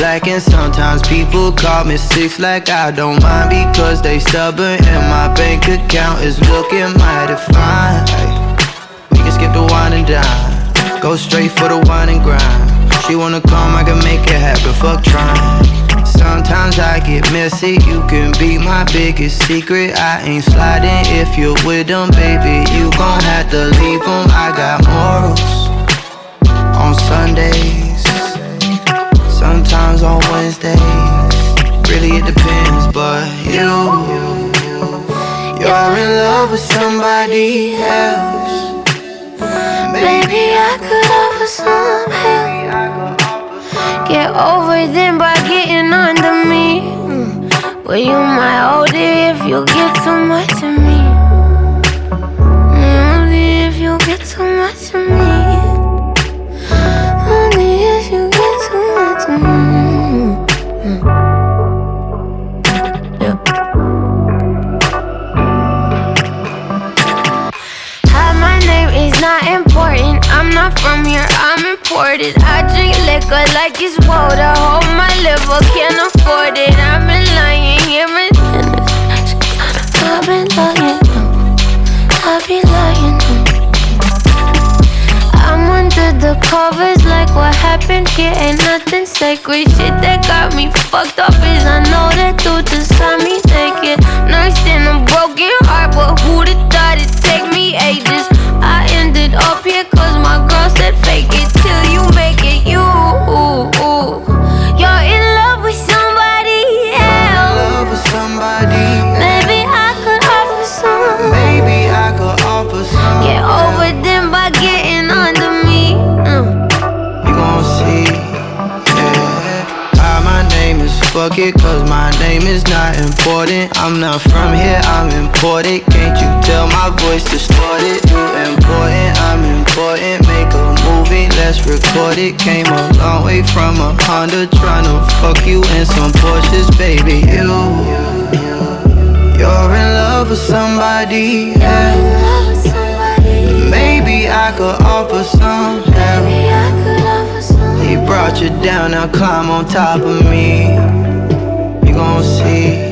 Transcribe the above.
black and sometimes people call me six like I don't mind because they stubborn and my bank account is looking mighty fine. We can skip the wine and dine, go straight for the wine and grind. She wanna come, I can make it happen, fuck trying. Sometimes I get messy, you can be my biggest secret. I ain't sliding if you're with them, baby, you gon' have to leave them. I got morals on Sundays, sometimes on Wednesdays. Really it depends, but you're in love with somebody else. Maybe I could offer some help. Get over them by getting under me. But you might hold it if you get too much of me. Only if you get too much of me. Only if you get too much of me. Yeah. Hi, my name is not important. I'm not from here, I'm imported. I drink liquor like it's water. Hold my liver, can't afford it. I've been lying here and I've been lying. I've been lying. I'm under the covers like what happened here ain't nothing sacred. Shit that got me fucked up is I know that dude just saw me naked. Nursed in a broken heart, but who'd have thought it'd take me ages? I ended up here cause my girl said fake it till you make it. You're in love with somebody else. Maybe I could offer some. Maybe I could offer some. Get over them by getting under me. You gon' see, yeah. My name is fuck it, cause my name is not important. I'm not from here, I'm imported. Can't you tell my voice distorted? You important, I'm important. Make a movie, let's record it. Came a long way from a Honda, tryna fuck you in some Porsches, baby. You're in love with somebody else. Maybe I could offer some help. He brought you down, now climb on top of me. You gon' see.